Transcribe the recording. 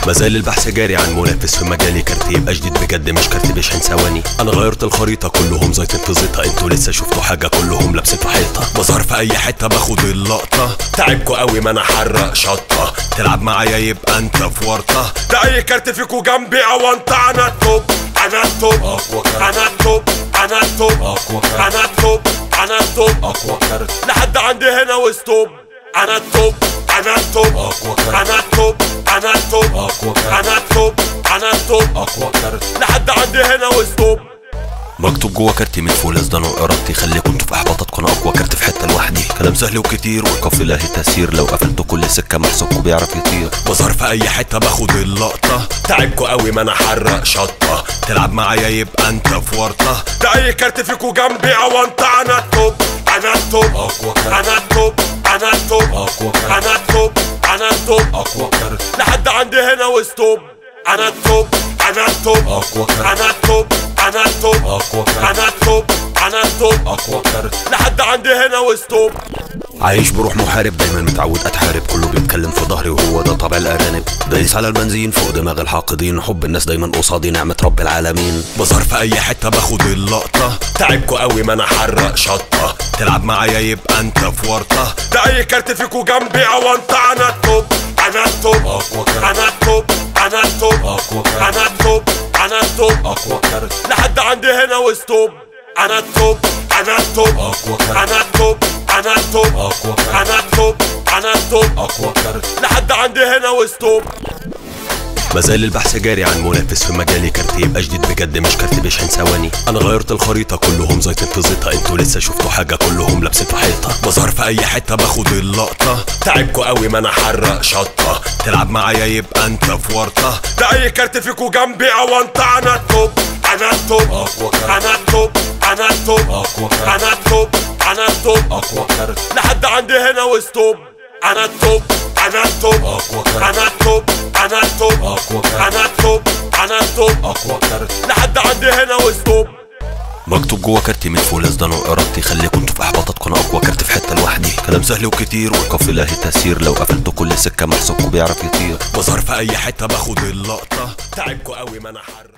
مازال البحث جاري عن منافس في مجالي، كارت يبقى جديد بجد مش كارت بيشحن ثواني. انا غيرت الخريطه كلهم زيطين في زيطه، انتوا لسه شفتوا حاجه كلهم لابسين في حيطه. بظهر في اي حته باخد اللقطه، تعبكوا قوي ما انا حرق شطه، تلعب معايا يبقى انت في ورطه. ده اي كارت فيكوا جنبي او انت انا التوب، انا التوب، انا التوب، انا التوب، انا التوب، انا التوب، اقوى كارت لحد عندي هنا وستوب. انا التوب، انا التوب، انا التوب، انا التوب، انا التوب، انا التوب، اقوى كارت لحد عندي هنا وستوب. مكتوب جوا كارتي من فوق لازدان وارادتي، خليكوا انتوا في احباطات انا اقوى كارت في حته لوحدي. كلام سهل وكتير والقافله هي تسير، لو قفلتوا كل سكه محسوبكوا بيعرف يطير. بظهر في اي حته باخد اللقطه، تعبكوا قوي ما انا حرق شطه، تلعب معايا يبقى انت في ورطه. ده اي كارت فيكوا جنبي او انت انا التوب، انا التوب، انا التوب، انا التوب، انا التوب، انا التوب، اقوى كارت لحد عندي هنا وستوب. انا التوب، انا التوب، انا التوب، انا التوب، انا التوب، انا التوب، اقوى كارت لحد عندي هنا وستوب. عايش بروح محارب دايما متعود اتحارب، كله بيتكلم في ظهري وهو ده طبع الارانب. دايس على البنزين فوق دماغ الحاقدين، حب الناس دايما قصادي نعمة رب العالمين. بظهر في اي حتة باخد اللقطة، تعبكوا قوي ما انا حرق شطة، تلعب معايا يبقى انت في ورطة. ده اي كارت فيكوا جنبي او انت انا التوب، انا التوب، انا التوب، انا التوب، انا التوب، انا التوب، اقوى كارت لحد عندي هنا وستوب. انا التوب، انا التوب، انا التوب، انا التوب، انا التوب، انا التوب، اقوى كارت لحد عندي هنا وستوب. مازال البحث جاري عن منافس في مجالي، كارت يبقى جديد بجد مش كارت بيشحن ثواني. انا غيرت الخريطه كلهم زيطين في زيطه، انتوا لسه شفتوا حاجه كلهم لابسين في حيطه. بظهر في اي حته باخد اللقطه، تعبكوا قوي ما انا حرق شطه، تلعب معايا يبقى انت في ورطه. ده اي كارت فيكوا جنبي او انت انا التوب، انا التوب، انا التوب، انا التوب، انا التوب، انا التوب، اقوى كارت لحد عندي هنا وستوب. انا التوب، انا التوب، انا التوب، انا التوب، انا التوب، انا التوب، اقوى كارت لحد عندي هنا وستوب. مكتوب جوا كارتي من فوق لازدان وارادتي، خليكوا انتوا في احباطاتكم انا اقوى كارت في حته لوحدي. كلام سهل وكتير والقافله هي تسير، لو قفلتوا كل سكه محسوبكوا بيعرف يطير. بظهر في اي حته باخد اللقطه، تعبكوا قوي ما انا حرق.